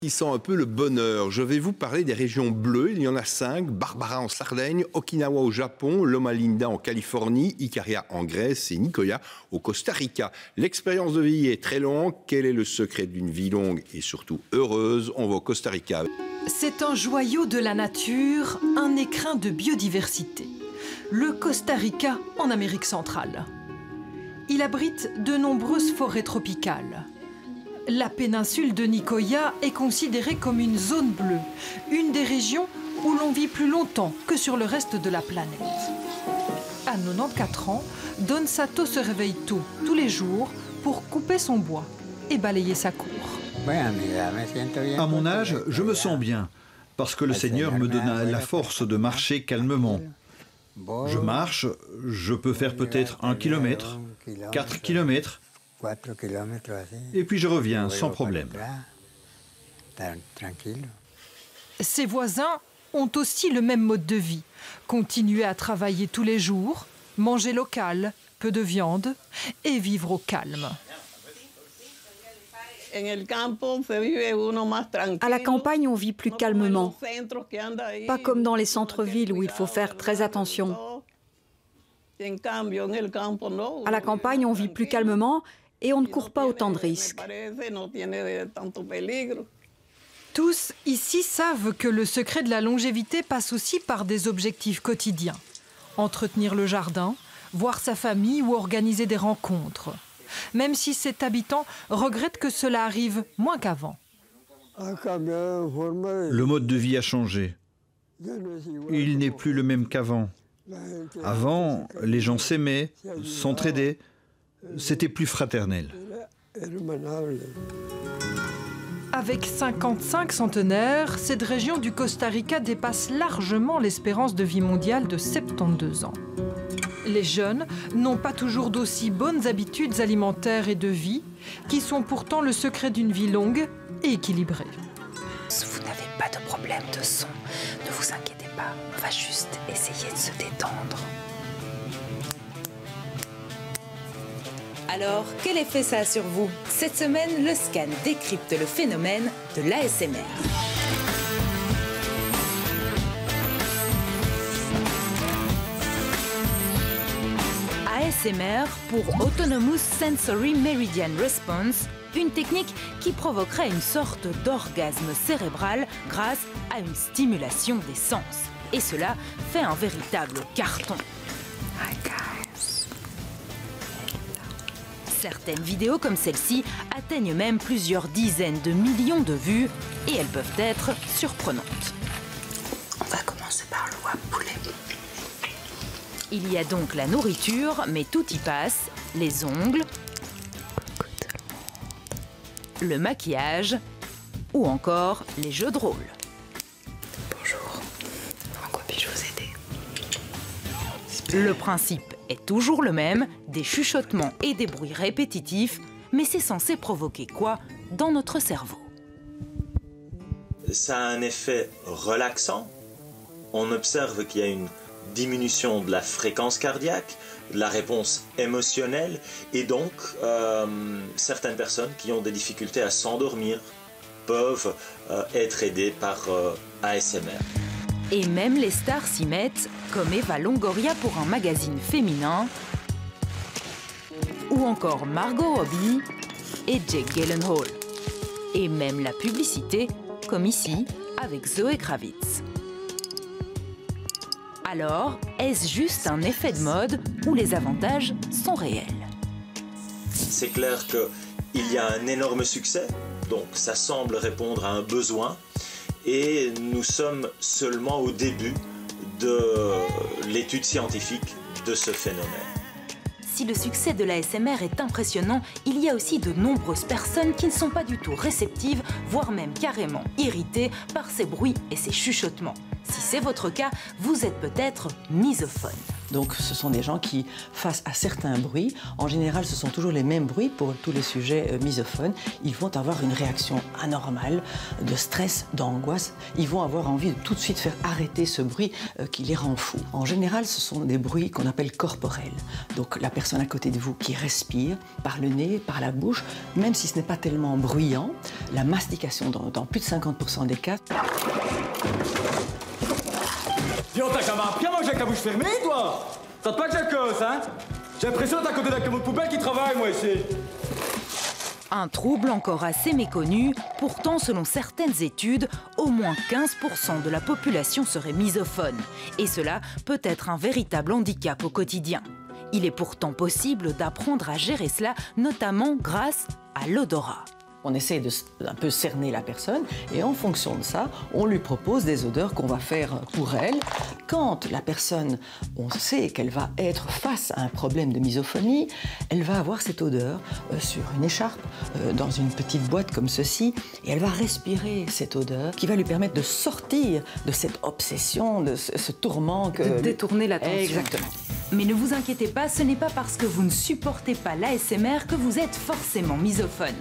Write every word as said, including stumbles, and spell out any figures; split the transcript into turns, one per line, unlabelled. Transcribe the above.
Qui sent un peu le bonheur. Je vais vous parler des régions bleues. Il y en a cinq. Barbara en Sardaigne, Okinawa au Japon, Loma Linda en Californie, Ikaria en Grèce et Nicoya au Costa Rica. L'expérience de vie est très longue. Quel est le secret d'une vie longue et surtout heureuse? On va au Costa Rica.
C'est un joyau de la nature, un écrin de biodiversité. Le Costa Rica en Amérique centrale. Il abrite de nombreuses forêts tropicales. La péninsule de Nicoya est considérée comme une zone bleue, une des régions où l'on vit plus longtemps que sur le reste de la planète. À quatre-vingt-quatorze ans, Don Sato se réveille tôt, tous les jours, pour couper son bois et balayer sa cour.
À mon âge, je me sens bien, parce que le Seigneur me donne la force de marcher calmement. Je marche, je peux faire peut-être un kilomètre, quatre kilomètres, et puis je reviens sans problème.
Ses voisins ont aussi le même mode de vie. Continuer à travailler tous les jours, manger local, peu de viande et vivre au calme.
À la campagne, on vit plus calmement. Pas comme dans les centres-villes où il faut faire très attention. À la campagne, on vit plus calmement et on ne court pas autant de risques.
Tous ici savent que le secret de la longévité passe aussi par des objectifs quotidiens. Entretenir le jardin, voir sa famille ou organiser des rencontres. Même si cet habitant regrette que cela arrive moins qu'avant.
Le mode de vie a changé. Il n'est plus le même qu'avant. Avant, les gens s'aimaient, s'entraidaient. C'était plus fraternel.
Avec cinquante-cinq centenaires, cette région du Costa Rica dépasse largement l'espérance de vie mondiale de soixante-douze ans. Les jeunes n'ont pas toujours d'aussi bonnes habitudes alimentaires et de vie, qui sont pourtant le secret d'une vie longue et équilibrée.
Vous n'avez pas de problème de son, ne vous inquiétez pas, on va juste essayer de se détendre. Alors, quel effet ça a sur vous? Cette semaine, le scan décrypte le phénomène de l'A S M R. A S M R pour Autonomous Sensory Meridian Response, une technique qui provoquerait une sorte d'orgasme cérébral grâce à une stimulation des sens. Et cela fait un véritable carton. Certaines vidéos comme celle-ci atteignent même plusieurs dizaines de millions de vues et elles peuvent être surprenantes. On va commencer par l'eau à poulet. Il y a donc la nourriture, mais tout y passe, les ongles, le maquillage ou encore les jeux de rôle. Bonjour, en quoi puis-je vous aider? Le principe est toujours le même, des chuchotements et des bruits répétitifs, mais c'est censé provoquer quoi dans notre cerveau?
Ça a un effet relaxant. On observe qu'il y a une diminution de la fréquence cardiaque, de la réponse émotionnelle, et donc euh, certaines personnes qui ont des difficultés à s'endormir peuvent euh, être aidées par euh, A S M R.
Et même les stars s'y mettent, comme Eva Longoria pour un magazine féminin, ou encore Margot Robbie et Jake Gyllenhaal. Et même la publicité, comme ici, avec Zoé Kravitz. Alors, est-ce juste un effet de mode où les avantages sont réels?
C'est clair qu'il y a un énorme succès, donc ça semble répondre à un besoin. Et nous sommes seulement au début de l'étude scientifique de ce phénomène.
Si le succès de l'A S M R est impressionnant, il y a aussi de nombreuses personnes qui ne sont pas du tout réceptives, voire même carrément irritées par ces bruits et ces chuchotements. Si c'est votre cas, vous êtes peut-être misophone.
Donc ce sont des gens qui, face à certains bruits, en général ce sont toujours les mêmes bruits pour tous les sujets euh, misophones, ils vont avoir une réaction anormale de stress, d'angoisse. Ils vont avoir envie de tout de suite faire arrêter ce bruit euh, qui les rend fous. En général, ce sont des bruits qu'on appelle corporels. Donc la personne à côté de vous qui respire par le nez, par la bouche, même si ce n'est pas tellement bruyant, la mastication dans, dans plus de cinquante pour cent des cas.
Dis, on t'a quand même appris à manger avec la bouche fermée, toi? T'as pas que j'ai cause, hein? J'ai l'impression d'être à côté d'un camion de poubelle qui travaille, moi, ici.
Un trouble encore assez méconnu, pourtant selon certaines études, au moins quinze pour cent de la population serait misophone. Et cela peut être un véritable handicap au quotidien. Il est pourtant possible d'apprendre à gérer cela, notamment grâce à l'odorat.
On essaie de un peu cerner la personne et en fonction de ça, on lui propose des odeurs qu'on va faire pour elle. Quand la personne, on sait qu'elle va être face à un problème de misophonie, elle va avoir cette odeur euh, sur une écharpe, euh, dans une petite boîte comme ceci, et elle va respirer cette odeur qui va lui permettre de sortir de cette obsession, de ce, ce tourment. Que...
De détourner l'attention.
Exactement.
Mais ne vous inquiétez pas, ce n'est pas parce que vous ne supportez pas l'A S M R que vous êtes forcément misophone.